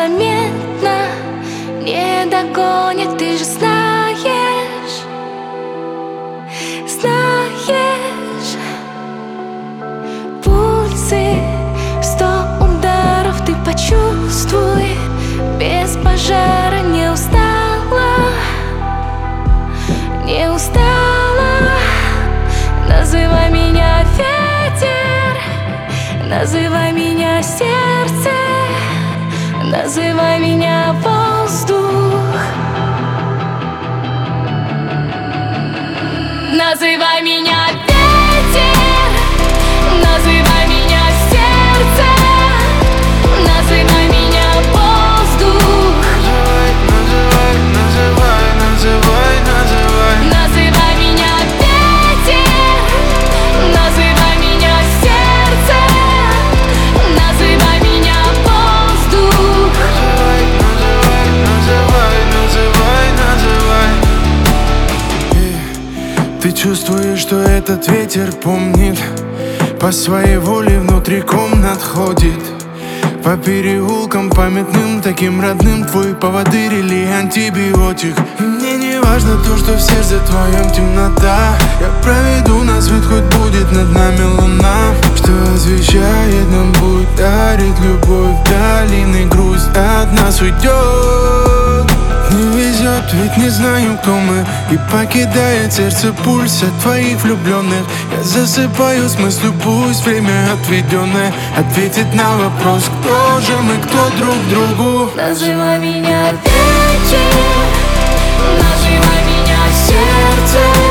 незаметно не догонит, ты же знаешь, знаешь. Пульсы, 100 ударов, ты почувствуй. Без пожара не устала, не устала. Называй меня ветер, называй меня сердце, называй меня воздух, называй меня ветер, называй меня сердце, называй меня воздух. Называй меня ветер, называй меня сердце, называй меня воздух. Ты чувствуешь, что этот ветер помнит, по своей воле внутри комнат ходит, по переулкам памятным, таким родным. Твой поводырь или антибиотик. И мне не важно то, что в сердце твоем темнота. Я проведу на свет, хоть будет над нами луна, что освещает нам путь, дарит любовь. Долины грусть от нас уйдет. Не везет, ведь не знаю, кто мы. И покидает сердце пульс от твоих влюбленных. Я засыпаю с мыслью, пусть время отведенное ответит на вопрос, кто же мы, кто друг другу. Называй меня ветер, называй меня сердце,